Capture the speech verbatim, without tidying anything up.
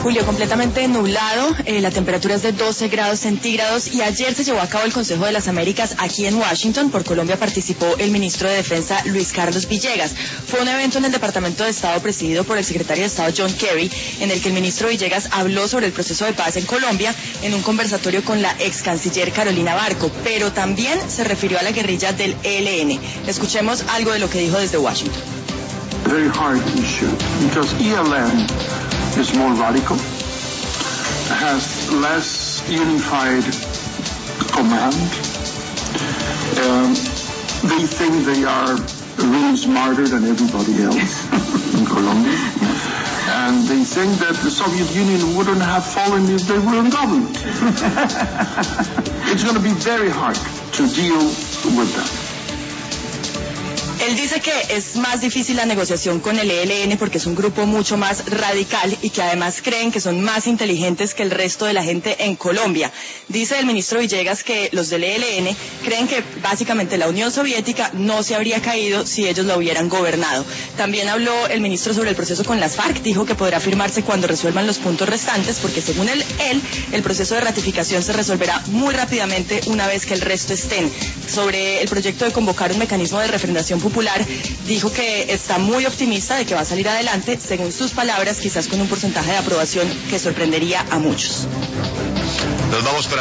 Julio, completamente nublado, eh, la temperatura es de doce grados centígrados y ayer se llevó a cabo el Consejo de las Américas aquí en Washington. Por Colombia participó el ministro de Defensa Luis Carlos Villegas. Fue un evento en el Departamento de Estado presidido por el secretario de Estado John Kerry, en el que el ministro Villegas habló sobre el proceso de paz en Colombia en un conversatorio con la ex canciller Carolina Barco, pero también se refirió a la guerrilla del E L N. Escuchemos algo de lo que dijo desde Washington. Very hard issue because E L N is more radical, has less unified command. Um, they think they are really smarter than everybody else in Colombia. And they think that the Soviet Union wouldn't have fallen if they were in government. It's going to be very hard to deal with that. Él dice que es más difícil la negociación con el E L N porque es un grupo mucho más radical y que además creen que son más inteligentes que el resto de la gente en Colombia. Dice el ministro Villegas que los del E L N creen que básicamente la Unión Soviética no se habría caído si ellos la hubieran gobernado. También habló el ministro sobre el proceso con las FARC, dijo que podrá firmarse cuando resuelvan los puntos restantes porque según él, él el proceso de ratificación se resolverá muy rápidamente una vez que el resto estén. Sobre el proyecto de convocar un mecanismo de refrendación popular, dijo que está muy optimista de que va a salir adelante, según sus palabras, quizás con un porcentaje de aprobación que sorprendería a muchos. Nos vamos para